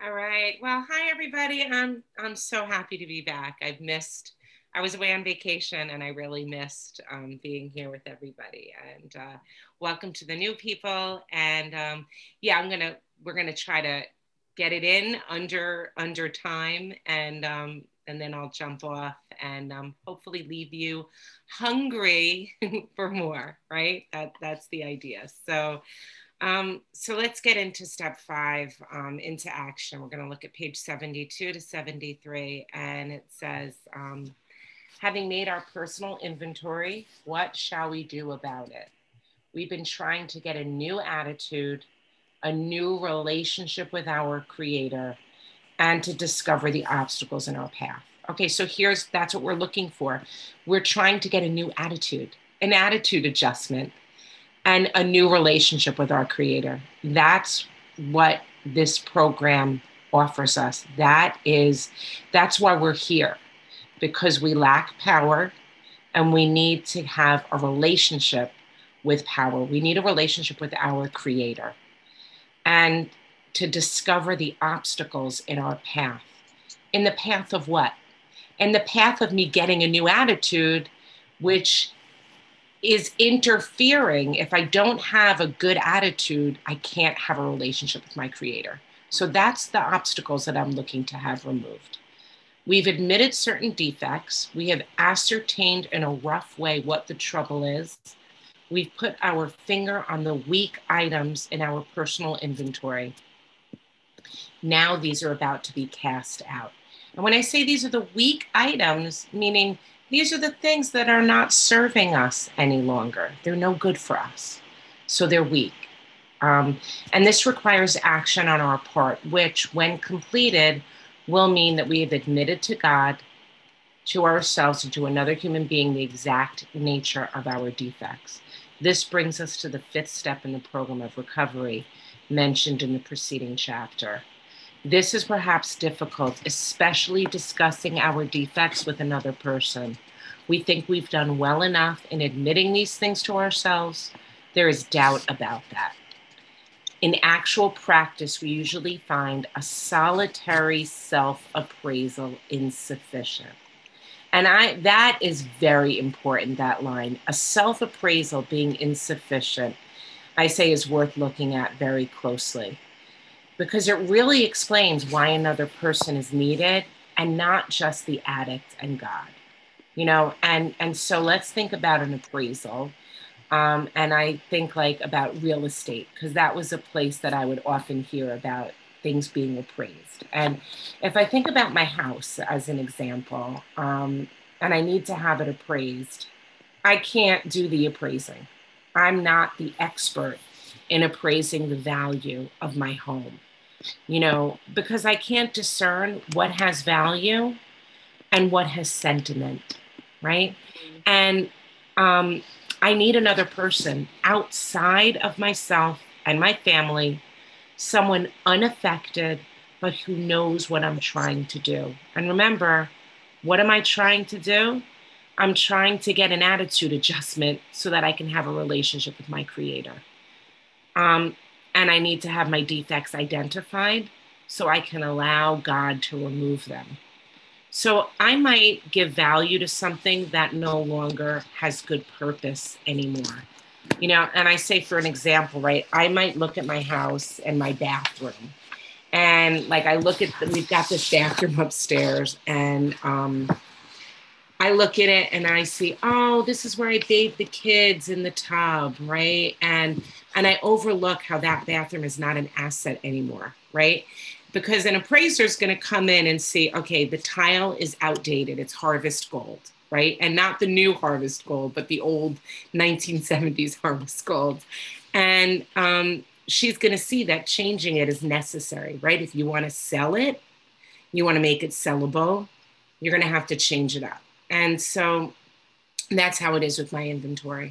All right. Well, hi everybody. I'm so happy to be back. I was away on vacation and I really missed being here with everybody. And welcome to the new people. And yeah, we're gonna try to get it in under time, and then I'll jump off and hopefully leave you hungry for more. Right? That's the idea. So let's get into step five, into action. We're going to look at page 72 to 73, and it says, having made our personal inventory, what shall we do about it? We've been trying to get a new attitude, a new relationship with our Creator, and to discover the obstacles in our path. Okay, so that's what we're looking for. We're trying to get a new attitude, an attitude adjustment, and a new relationship with our Creator. That's what this program offers us. That's why we're here, because we lack power and we need to have a relationship with power. We need a relationship with our Creator and to discover the obstacles in our path. In the path of what? In the path of me getting a new attitude, which is interfering. If I don't have a good attitude, I can't have a relationship with my Creator. So that's the obstacles that I'm looking to have removed. We've admitted certain defects. We have ascertained in a rough way what the trouble is. We've put our finger on the weak items in our personal inventory. Now these are about to be cast out. And when I say these are the weak items, meaning these are the things that are not serving us any longer. They're no good for us. So they're weak. And this requires action on our part, which, when completed, will mean that we have admitted to God, to ourselves, and to another human being the exact nature of our defects. This brings us to the fifth step in the program of recovery mentioned in the preceding chapter. This is perhaps difficult, especially discussing our defects with another person. We think we've done well enough in admitting these things to ourselves. There is doubt about that. In actual practice, we usually find a solitary self-appraisal insufficient. And that is very important, that line. A self-appraisal being insufficient, I say, is worth looking at very closely, because it really explains why another person is needed and not just the addict and God. And so let's think about an appraisal. And I think about real estate, because that was a place that I would often hear about things being appraised. And if I think about my house as an example, and I need to have it appraised, I can't do the appraising. I'm not the expert in appraising the value of my home. Because I can't discern what has value and what has sentiment, right? And I need another person outside of myself and my family, someone unaffected, but who knows what I'm trying to do. And remember, what am I trying to do? I'm trying to get an attitude adjustment so that I can have a relationship with my Creator. And I need to have my defects identified so I can allow God to remove them. So I might give value to something that no longer has good purpose anymore. And I say, for an example, right, I might look at my house and my bathroom. And we've got this bathroom upstairs, and I look at it and I see, oh, this is where I bathe the kids in the tub, right? And I overlook how that bathroom is not an asset anymore, right? Because an appraiser is going to come in and see, okay, the tile is outdated. It's harvest gold, right? And not the new harvest gold, but the old 1970s harvest gold. And she's going to see that changing it is necessary, right? If you want to sell it, you want to make it sellable, you're going to have to change it up. And so that's how it is with my inventory.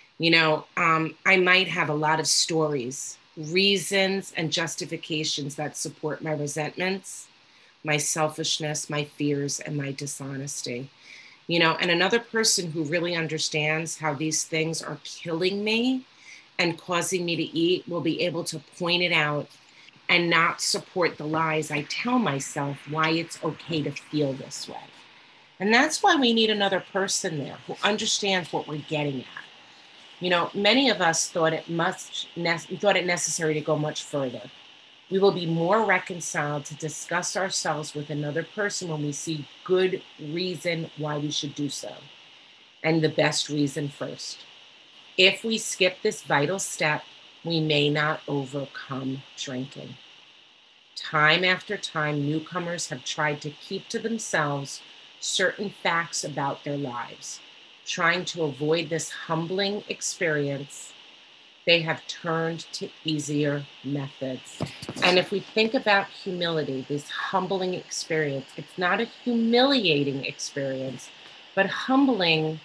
I might have a lot of stories, reasons, and justifications that support my resentments, my selfishness, my fears, and my dishonesty. And another person who really understands how these things are killing me and causing me to eat will be able to point it out and not support the lies I tell myself why it's okay to feel this way. And that's why we need another person there who understands what we're getting at. You know, many of us thought it necessary to go much further. We will be more reconciled to discuss ourselves with another person when we see good reason why we should do so, and the best reason first. If we skip this vital step, we may not overcome drinking. Time after time, newcomers have tried to keep to themselves certain facts about their lives. Trying to avoid this humbling experience, they have turned to easier methods. And if we think about humility, this humbling experience, it's not a humiliating experience, but humbly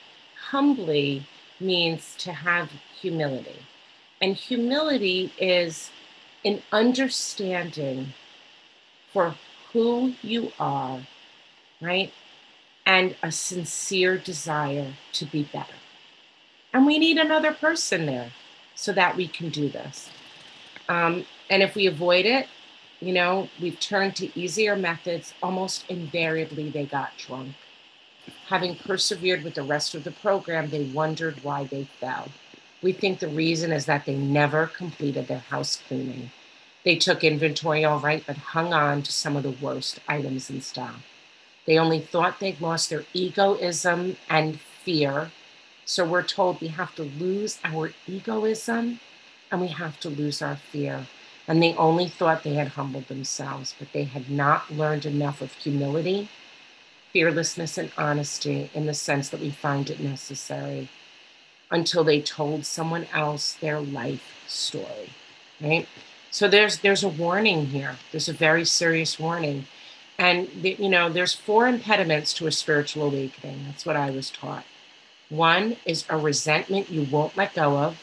means to have humility. And humility is an understanding for who you are, right? And a sincere desire to be better. And we need another person there so that we can do this. And if we avoid it, you know, we've turned to easier methods. Almost invariably, they got drunk. Having persevered with the rest of the program, they wondered why they fell. We think the reason is that they never completed their house cleaning. They took inventory all right, but hung on to some of the worst items in stock. They only thought they'd lost their egoism and fear. So we're told we have to lose our egoism and we have to lose our fear. And they only thought they had humbled themselves, but they had not learned enough of humility, fearlessness, and honesty in the sense that we find it necessary until they told someone else their life story, right? So there's a warning here. There's a very serious warning. And, you know, there's 4 impediments to a spiritual awakening. That's what I was taught. 1 is a resentment you won't let go of.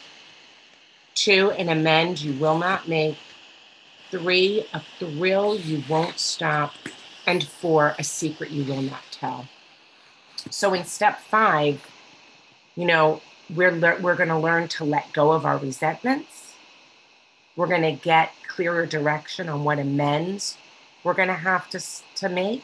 2, an amend you will not make. 3, a thrill you won't stop. And 4, a secret you will not tell. So in step 5, you know, we're going to learn to let go of our resentments. We're going to get clearer direction on what amends we're going to have to make.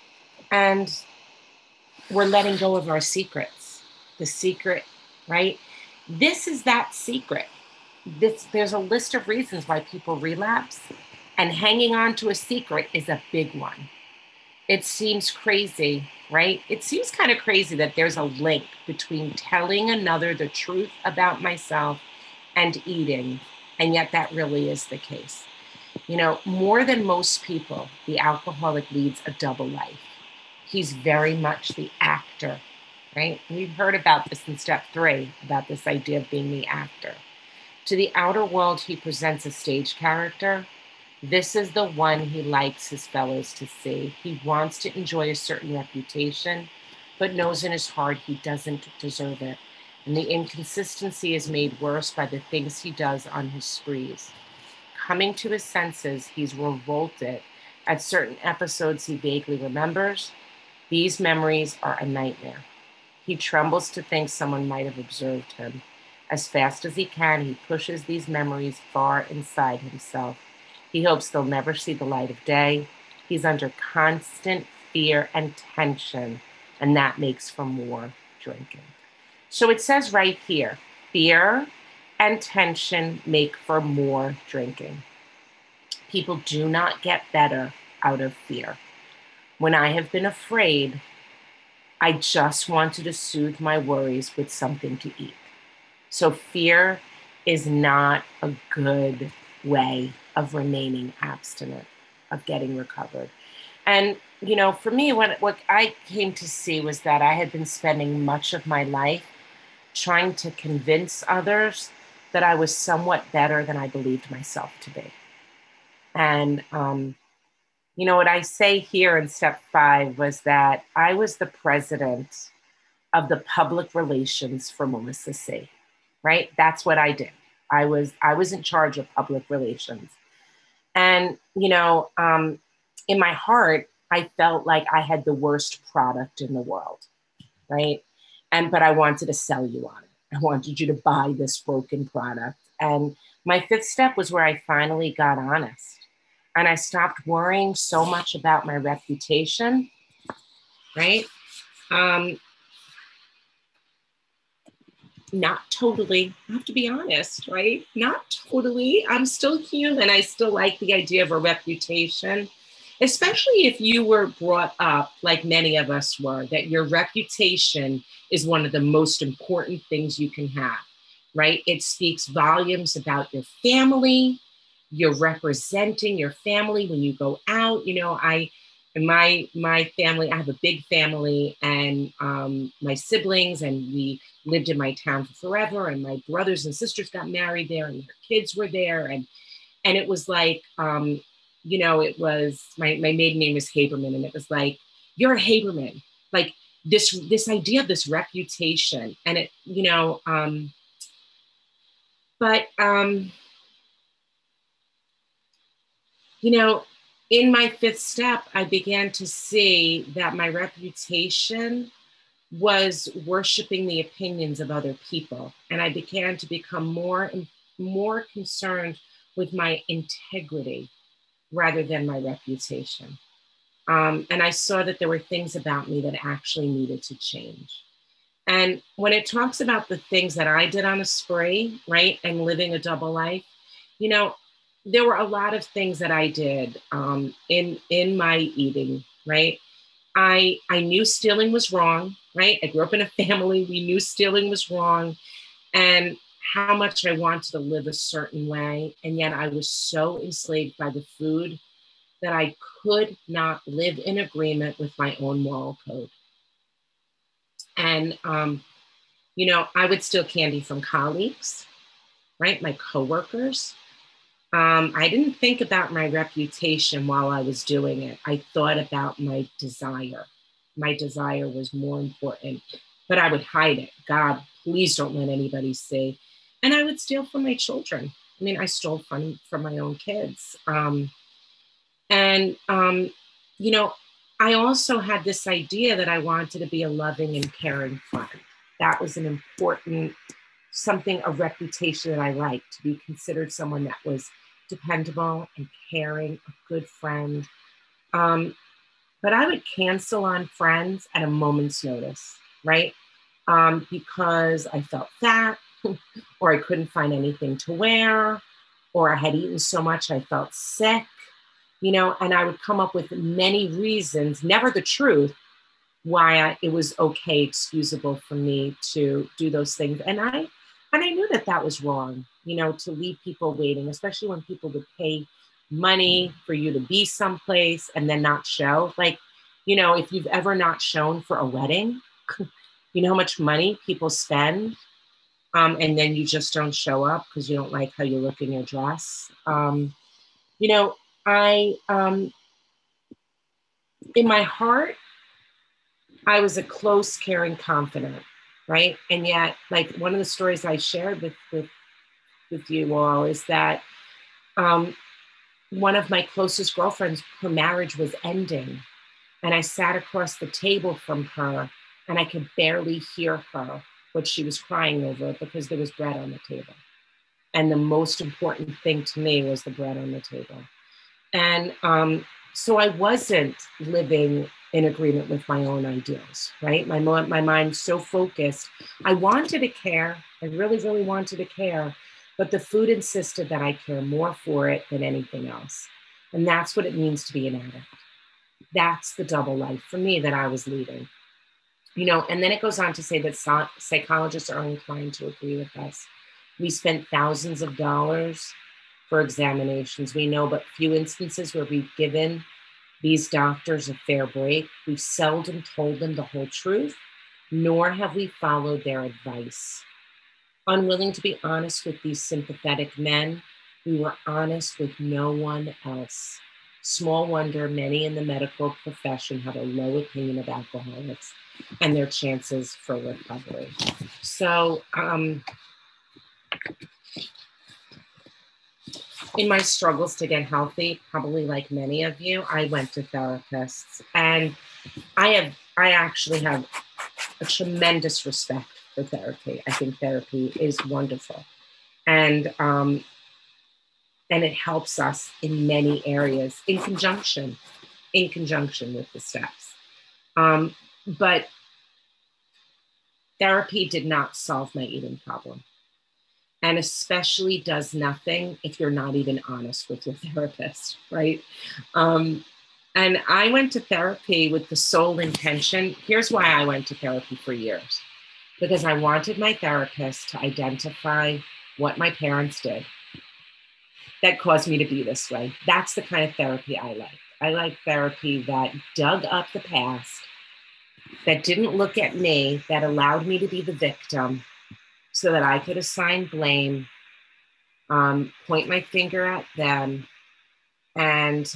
And we're letting go of our secrets. The secret, right? This is that secret. There's a list of reasons why people relapse, and hanging on to a secret is a big one. It seems crazy, right? It seems kind of crazy that there's a link between telling another the truth about myself and eating, and yet that really is the case. You know, more than most people, the alcoholic leads a double life. He's very much the actor, right? We've heard about this in step 3, about this idea of being the actor. To the outer world, he presents a stage character. This is the one he likes his fellows to see. He wants to enjoy a certain reputation, but knows in his heart he doesn't deserve it. And the inconsistency is made worse by the things he does on his sprees. Coming to his senses, he's revolted at certain episodes he vaguely remembers. These memories are a nightmare. He trembles to think someone might have observed him. As fast as he can, he pushes these memories far inside himself. He hopes they'll never see the light of day. He's under constant fear and tension, and that makes for more drinking. So it says right here, fear and tension make for more drinking. People do not get better out of fear. When I have been afraid, I just wanted to soothe my worries with something to eat. So fear is not a good way of remaining abstinent, of getting recovered. And, you know, for me, what I came to see was that I had been spending much of my life trying to convince others that I was somewhat better than I believed myself to be. And, you know, what I say here in step 5 was that I was the president of the public relations for Melissa C. Right? That's what I did. I was in charge of public relations. And, you know, in my heart, I felt like I had the worst product in the world, right? But I wanted to sell you on it. I wanted you to buy this broken product. And my 5th step was where I finally got honest. and I stopped worrying so much about my reputation, right? Not totally, I have to be honest, right? Not totally. I'm still human. I still like the idea of a reputation, especially if you were brought up like many of us were, that your reputation is one of the most important things you can have, right? It speaks volumes about your family. You're representing your family when you go out. You know, my family, I have a big family, and my siblings, and we lived in my town for forever, and my brothers and sisters got married there, and their kids were there, and it was like, you know, it was my maiden name is Haberman, and it was like, you're a Haberman, like this idea of this reputation, and it, you know, but you know, in my fifth step, I began to see that my reputation was worshiping the opinions of other people. And I began to become more and more concerned with my integrity rather than my reputation. And I saw that there were things about me that actually needed to change. And when it talks about the things that I did on a spree, right, and living a double life, you know, there were a lot of things that I did in my eating, right? I knew stealing was wrong, right? I grew up in a family, we knew stealing was wrong, and how much I wanted to live a certain way. And yet I was so enslaved by the food that I could not live in agreement with my own moral code. And, you know, I would steal candy from colleagues, right? My coworkers. I didn't think about my reputation while I was doing it. I thought about my desire. My desire was more important, but I would hide it. God, please don't let anybody see. And I would steal from my children. I mean, I stole from my own kids. And, you know, I also had this idea that I wanted to be a loving and caring friend. That was an important something, a reputation that I liked, to be considered someone that was dependable and caring, a good friend. Um, but I would cancel on friends at a moment's notice, right? Because I felt fat, or I couldn't find anything to wear, or I had eaten so much I felt sick, you know, and I would come up with many reasons, never the truth, why it was okay, excusable for me to do those things. And I knew that that was wrong, you know, to leave people waiting, especially when people would pay money for you to be someplace and then not show. Like, you know, if you've ever not shown for a wedding, you know how much money people spend, and then you just don't show up because you don't like how you look in your dress. You know, I, in my heart, I was a close, caring, confident, right? And yet, like one of the stories I shared with you all is that um, one of my closest girlfriends, her marriage was ending, and I sat across the table from her, and I could barely hear her what she was crying over because there was bread on the table, and the most important thing to me was the bread on the table. And so I wasn't living in agreement with my own ideals, right? My mind's so focused. I wanted to care. I really, really wanted to care. But the food insisted that I care more for it than anything else. And that's what it means to be an addict. That's the double life for me that I was leading. You know, and then it goes on to say that psychologists are inclined to agree with us. We spent thousands of dollars for examinations. We know but few instances where we've given these doctors a fair break. We've seldom told them the whole truth, nor have we followed their advice. Unwilling to be honest with these sympathetic men, we were honest with no one else. Small wonder many in the medical profession have a low opinion of alcoholics and their chances for recovery. So, in my struggles to get healthy, probably like many of you, I went to therapists, and I actually have a tremendous respect for therapy. I think therapy is wonderful. And And it helps us in many areas in conjunction with the steps. But therapy did not solve my eating problem, and especially does nothing if you're not even honest with your therapist, right? And I went to therapy with the sole intention. Here's why I went to therapy for years: because I wanted my therapist to identify what my parents did that caused me to be this way. That's the kind of therapy I like. I like therapy that dug up the past, that didn't look at me, that allowed me to be the victim so that I could assign blame, point my finger at them. And,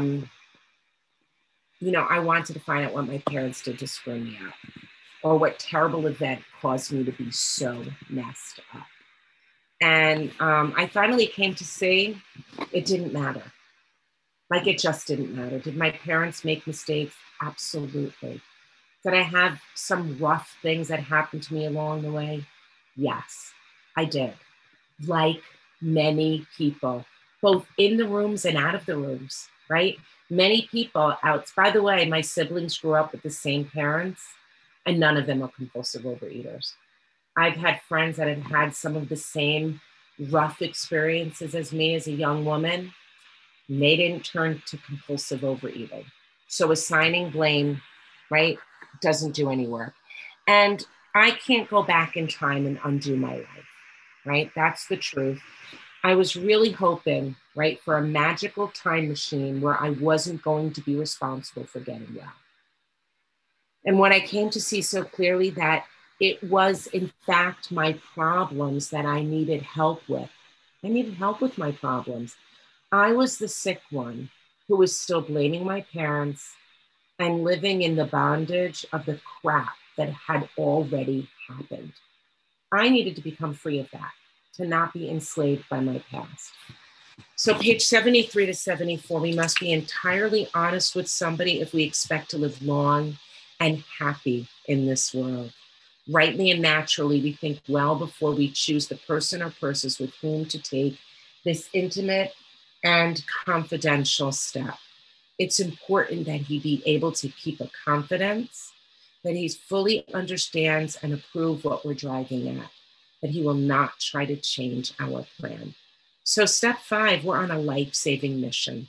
I wanted to find out what my parents did to screw me up, or what terrible event caused me to be so messed up. And I finally came to see it didn't matter. Like, it just didn't matter. Did my parents make mistakes? Absolutely. Did I have some rough things that happened to me along the way? Yes, I did. Like many people, both in the rooms and out of the rooms, right? Many people out. By the way, my siblings grew up with the same parents, and none of them are compulsive overeaters. I've had friends that have had some of the same rough experiences as me as a young woman, and they didn't turn to compulsive overeating. So assigning blame, right, doesn't do any work. And I can't go back in time and undo my life, right? That's the truth. I was really hoping, right, for a magical time machine where I wasn't going to be responsible for getting well. And when I came to see so clearly that it was, in fact, my problems that I needed help with. I needed help with my problems. I was the sick one who was still blaming my parents and living in the bondage of the crap that had already happened. I needed to become free of that, to not be enslaved by my past. So page 73 to 74, we must be entirely honest with somebody if we expect to live long and happy in this world. Rightly and naturally, we think well before we choose the person or persons with whom to take this intimate and confidential step. It's important that he be able to keep a confidence, that he fully understands and approve what we're driving at, that he will not try to change our plan. So step 5, we're on a life-saving mission.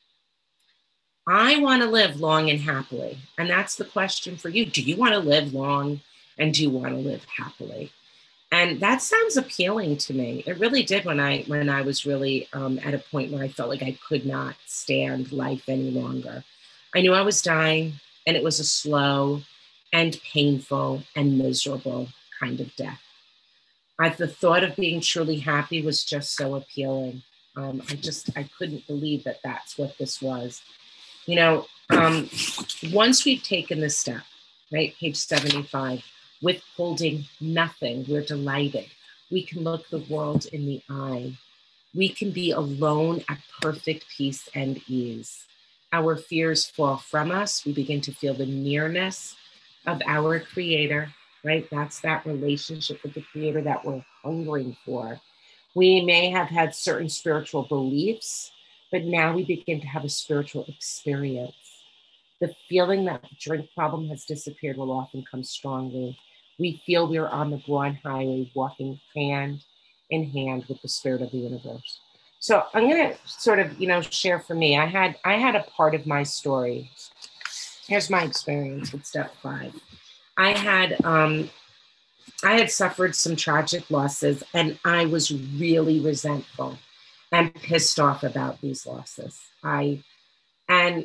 I want to live long and happily. And that's the question for you. Do you want to live long, and do you want to live happily? And that sounds appealing to me. It really did when I was really at a point where I felt like I could not stand life any longer. I knew I was dying, and it was a slow and painful and miserable kind of death. The thought of being truly happy was just so appealing. I couldn't believe that that's what this was. Once we've taken this step, right, page 75, withholding nothing, we're delighted. We can look the world in the eye. We can be alone at perfect peace and ease. Our fears fall from us. We begin to feel the nearness of our Creator, right? That's that relationship with the Creator that we're hungering for. We may have had certain spiritual beliefs, but now we begin to have a spiritual experience. The feeling that the drink problem has disappeared will often come strongly. We feel we are on the broad highway, walking hand in hand with the spirit of the universe. So I'm going to sort of, share for me. I had a part of my story. Here's my experience with step 5. I had suffered some tragic losses, and I was really resentful and pissed off about these losses. And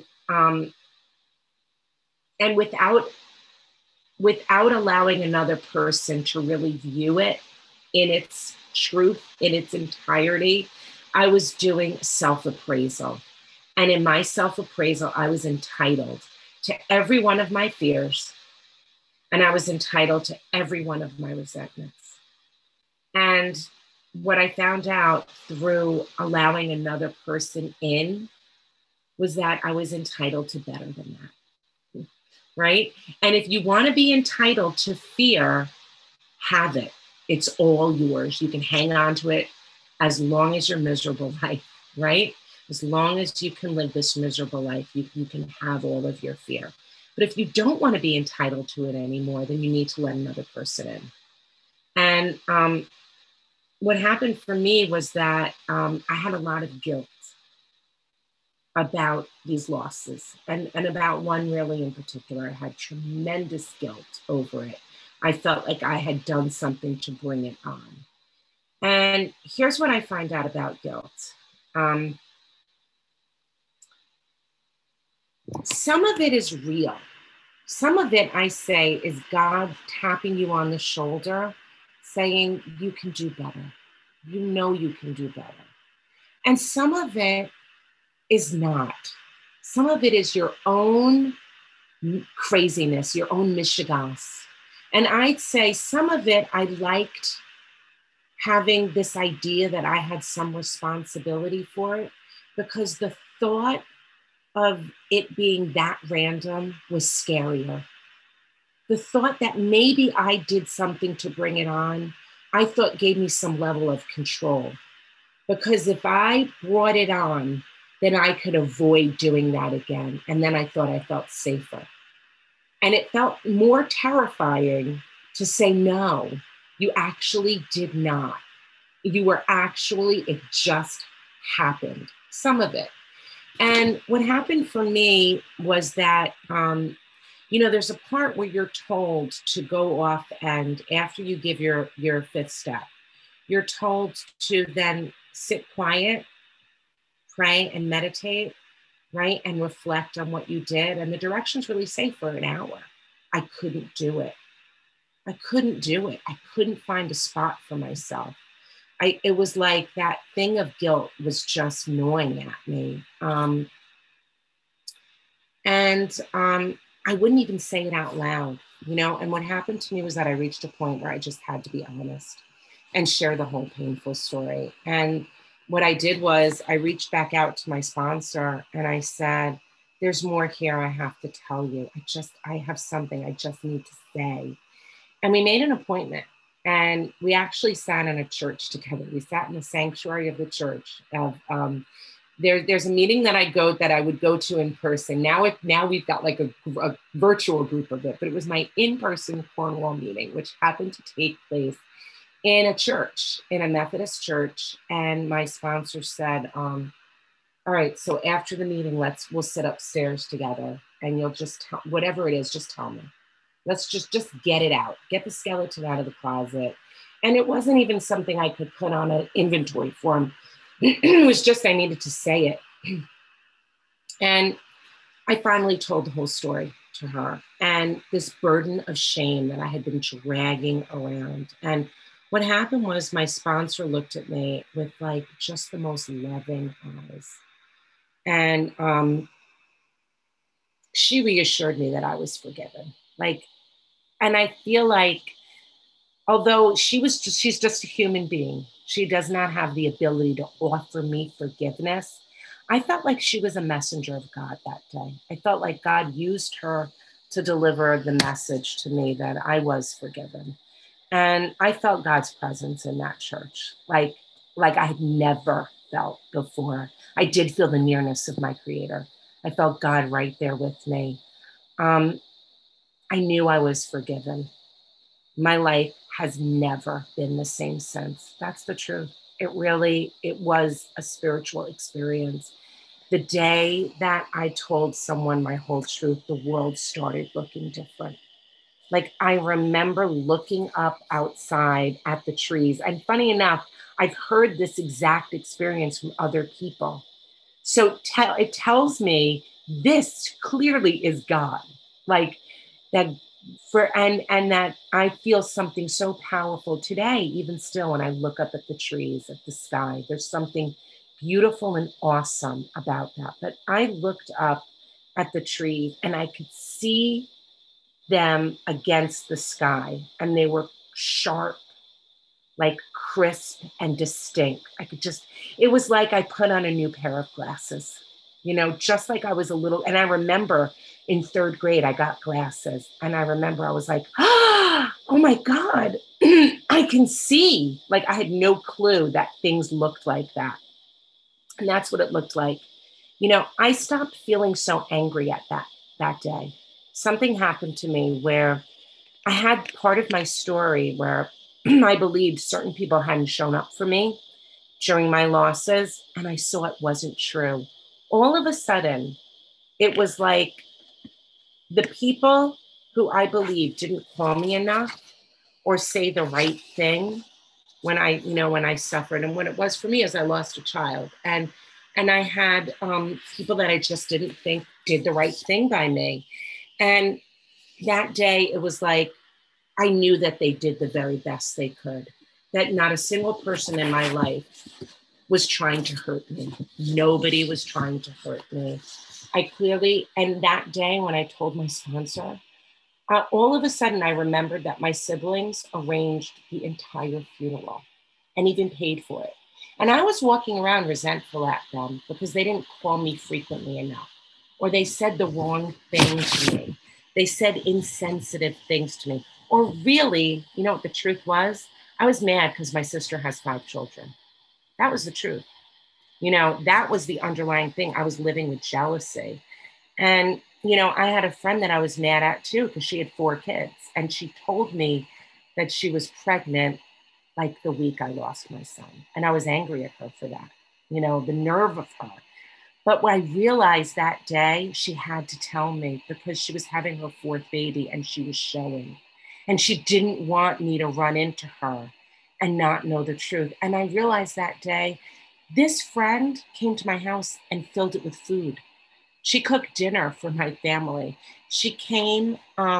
without allowing another person to really view it in its truth, in its entirety, I was doing self-appraisal. And in my self-appraisal, I was entitled to every one of my fears, and I was entitled to every one of my resentments. And what I found out through allowing another person in was that I was entitled to better than that, right? And if you want to be entitled to fear, have it. It's all yours. You can hang on to it as long as your miserable life right? As long as you can live this miserable life, you can have all of your fear. But if you don't want to be entitled to it anymore, then you need to let another person in. And what happened for me was that I had a lot of guilt about these losses, and about one really in particular. I had tremendous guilt over it. I felt like I had done something to bring it on. And here's what I find out about guilt. Some of it is real. Some of it, I say, is God tapping you on the shoulder, saying, you can do better. You know you can do better. And some of it is not. Some of it is your own craziness, your own mishigas. And I'd say some of it, I liked having this idea that I had some responsibility for it, because the thought of it being that random was scarier. The thought that maybe I did something to bring it on, I thought gave me some level of control. Because if I brought it on, then I could avoid doing that again. And then I thought I felt safer. And it felt more terrifying to say, no, you actually did not. You were actually, it just happened, some of it. And what happened for me was that, there's a part where you're told to go off, and after you give your fifth step, you're told to then sit quiet, pray and meditate, right? And reflect on what you did. And the directions really say for an hour. I couldn't do it. I couldn't do it. I couldn't find a spot for myself. It was like that thing of guilt was just gnawing at me. And I wouldn't even say it out loud, And what happened to me was that I reached a point where I just had to be honest and share the whole painful story. And what I did was I reached back out to my sponsor and I said, there's more here I have to tell you. I have something I just need to say. And we made an appointment, and we actually sat in a church together. We sat in the sanctuary of the church. There's a meeting that I would go to in person. Now we've got like a virtual group of it, but it was my in-person Cornwall meeting, which happened to take place in a church, in a Methodist church. And my sponsor said, all right, so after the meeting, we'll sit upstairs together, and you'll just, whatever it is, just tell me. Let's just get it out, get the skeleton out of the closet. And it wasn't even something I could put on an inventory form. It was just, I needed to say it. And I finally told the whole story to her, and this burden of shame that I had been dragging around. And what happened was my sponsor looked at me with like just the most loving eyes. And she reassured me that I was forgiven. And I feel like, although she's just a human being, she does not have the ability to offer me forgiveness. I felt like she was a messenger of God that day. I felt like God used her to deliver the message to me that I was forgiven. And I felt God's presence in that church, like I had never felt before. I did feel the nearness of my Creator. I felt God right there with me. I knew I was forgiven. My life has never been the same since. That's the truth. It was a spiritual experience. The day that I told someone my whole truth, the world started looking different. Like, I remember looking up outside at the trees. And funny enough, I've heard this exact experience from other people. So it tells me this clearly is God. Like that and that I feel something so powerful today, even still, when I look up at the trees, at the sky. There's something beautiful and awesome about that. But I looked up at the trees and I could see them against the sky, and they were sharp, like crisp and distinct. It was like I put on a new pair of glasses, just like I was a little, and I remember in third grade, I got glasses, and I remember I was like, oh my God, I can see. Like, I had no clue that things looked like that. And that's what it looked like. You know, I stopped feeling so angry at that day. Something happened to me where I had part of my story where I believed certain people hadn't shown up for me during my losses, and I saw it wasn't true. All of a sudden, it was like the people who I believed didn't call me enough or say the right thing when when I suffered. And what it was for me is I lost a child, and I had people that I just didn't think did the right thing by me. And that day, it was like I knew that they did the very best they could. That not a single person in my life was trying to hurt me. Nobody was trying to hurt me. I clearly, and that day when I told my sponsor, all of a sudden I remembered that my siblings arranged the entire funeral and even paid for it. And I was walking around resentful at them because they didn't call me frequently enough, or they said the wrong thing to me. They said insensitive things to me. Or really, you know what the truth was? I was mad because my sister has 5 children. That was the truth. You know, that was the underlying thing. I was living with jealousy. And, you know, I had a friend that I was mad at too because she had 4 kids. And she told me that she was pregnant like the week I lost my son. And I was angry at her for that, you know, the nerve of her. But when I realized that day, she had to tell me because she was having her 4th baby and she was showing. And she didn't want me to run into her and not know the truth. And I realized that day, this friend came to my house and filled it with food. She cooked dinner for my family. She came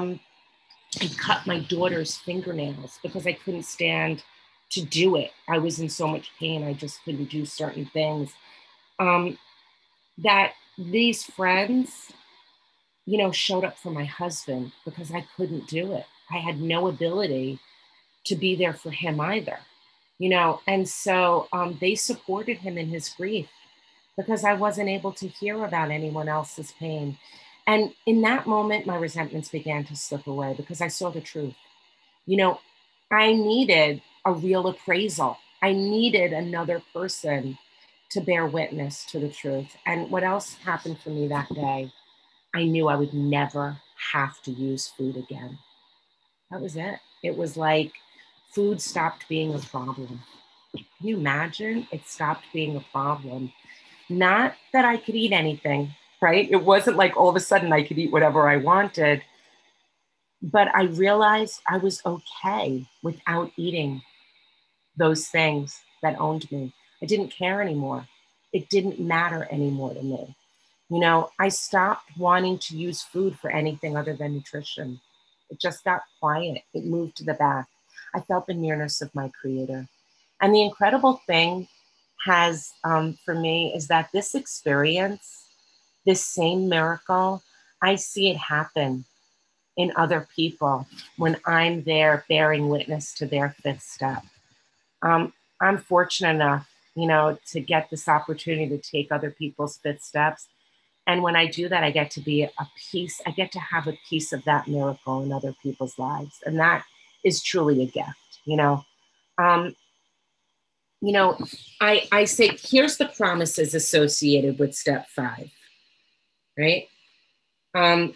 and cut my daughter's fingernails because I couldn't stand to do it. I was in so much pain, I just couldn't do certain things. Um, that these friends, you know, showed up for my husband because I couldn't do it. I had no ability to be there for him either, you know, and so they supported him in his grief because I wasn't able to hear about anyone else's pain. And in that moment, my resentments began to slip away because I saw the truth. You know, I needed a real appraisal. I needed another person to bear witness to the truth. And what else happened for me that day? I knew I would never have to use food again. That was it. It was like food stopped being a problem. Can you imagine? It stopped being a problem. Not that I could eat anything, right? It wasn't like all of a sudden I could eat whatever I wanted, but I realized I was okay without eating those things that owned me. I didn't care anymore. It didn't matter anymore to me. You know, I stopped wanting to use food for anything other than nutrition. It just got quiet. It moved to the back. I felt the nearness of my creator. And the incredible thing has for me is that this experience, this same miracle, I see it happen in other people when I'm there bearing witness to their 5th step. Um, I'm fortunate enough, you know, to get this opportunity to take other people's 5th steps. And when I do that, I get to be a piece, I get to have a piece of that miracle in other people's lives. And that is truly a gift, you know. Um, you know, I say, here's the promises associated with step 5, right? Um,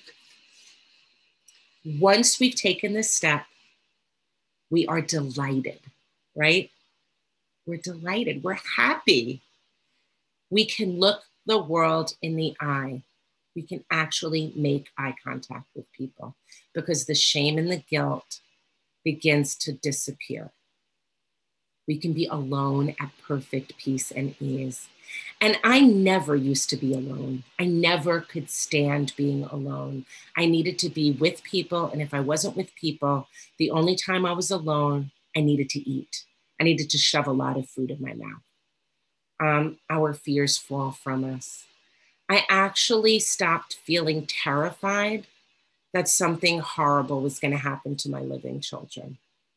once we've taken this step, we are delighted, right? We're delighted. We're happy. We can look the world in the eye. We can actually make eye contact with people because the shame and the guilt begins to disappear. We can be alone at perfect peace and ease. And I never used to be alone. I never could stand being alone. I needed to be with people. And if I wasn't with people, the only time I was alone, I needed to eat. I needed to shove a lot of food in my mouth. Our fears fall from us. I actually stopped feeling terrified that something horrible was going to happen to my living children.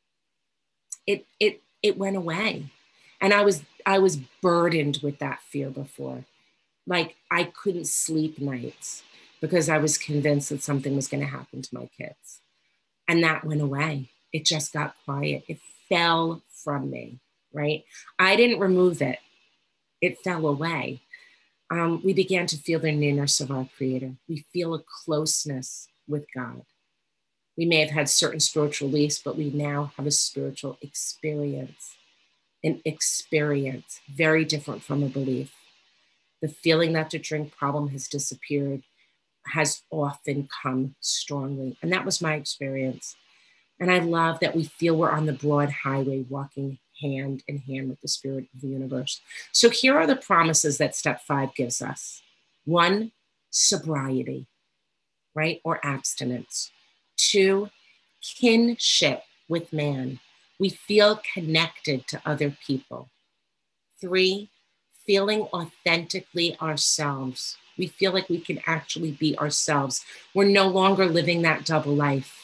It went away. And I was burdened with that fear before. Like I couldn't sleep nights because I was convinced that something was going to happen to my kids. And that went away. It just got quiet. It fell from me, right? I didn't remove it. it fell away. We began to feel the nearness of our Creator. We feel a closeness with God. We may have had certain spiritual beliefs, but we now have a spiritual experience, an experience very different from a belief. The feeling that the drink problem has disappeared has often come strongly. And that was my experience. And I love that we feel we're on the broad highway walking hand in hand with the spirit of the universe. So here are the promises that step 5 gives us. 1, sobriety, right? Or abstinence. 2, kinship with man. We feel connected to other people. 3, feeling authentically ourselves. We feel like we can actually be ourselves. We're no longer living that double life.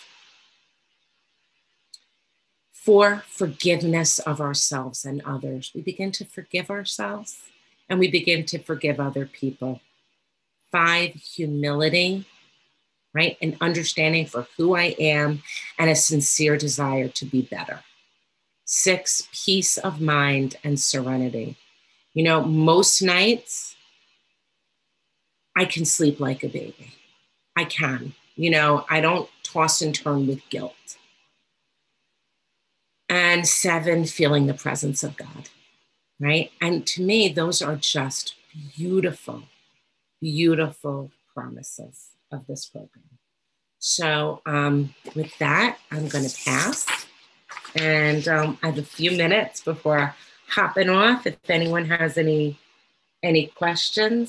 4, forgiveness of ourselves and others. We begin to forgive ourselves and we begin to forgive other people. 5, humility, right? An understanding for who I am and a sincere desire to be better. 6, peace of mind and serenity. You know, most nights I can sleep like a baby. I can. You know, I don't toss and turn with guilt. And 7, feeling the presence of God, right? And to me, those are just beautiful, beautiful promises of this program. So with that, I'm going to pass. And I have a few minutes before hopping off if anyone has any questions.